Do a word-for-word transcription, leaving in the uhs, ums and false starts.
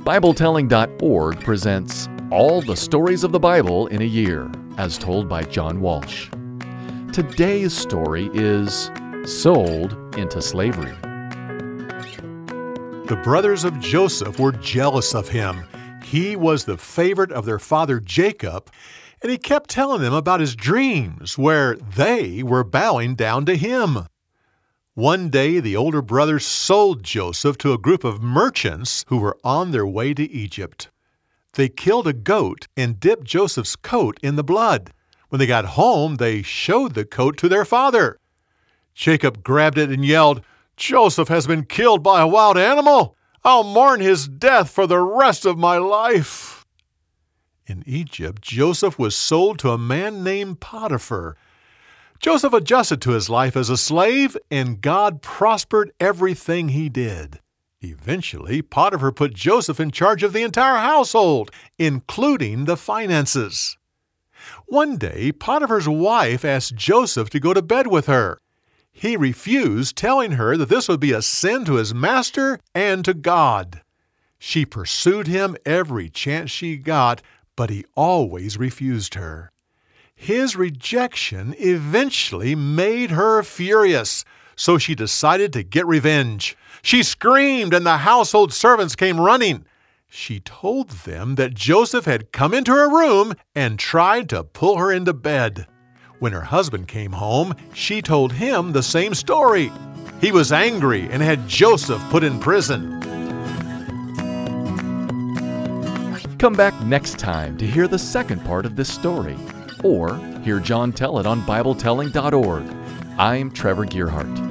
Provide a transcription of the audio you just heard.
Bible Telling dot org presents All the Stories of the Bible in a Year, as told by John Walsh. Today's story is Sold into Slavery. The brothers of Joseph were jealous of him. He was the favorite of their father Jacob, and he kept telling them about his dreams, where they were bowing down to him. One day, the older brothers sold Joseph to a group of merchants who were on their way to Egypt. They killed a goat and dipped Joseph's coat in the blood. When they got home, they showed the coat to their father. Jacob grabbed it and yelled, "Joseph has been killed by a wild animal! I'll mourn his death for the rest of my life." In Egypt, Joseph was sold to a man named Potiphar. Joseph adjusted to his life as a slave, and God prospered everything he did. Eventually, Potiphar put Joseph in charge of the entire household, including the finances. One day, Potiphar's wife asked Joseph to go to bed with her. He refused, telling her that this would be a sin to his master and to God. She pursued him every chance she got, but he always refused her. His rejection eventually made her furious, so she decided to get revenge. She screamed, and the household servants came running. She told them that Joseph had come into her room and tried to pull her into bed. When her husband came home, she told him the same story. He was angry and had Joseph put in prison. Come back next time to hear the second part of this story, or hear John tell it on Bible Telling dot org. I'm Trevor Gearhart.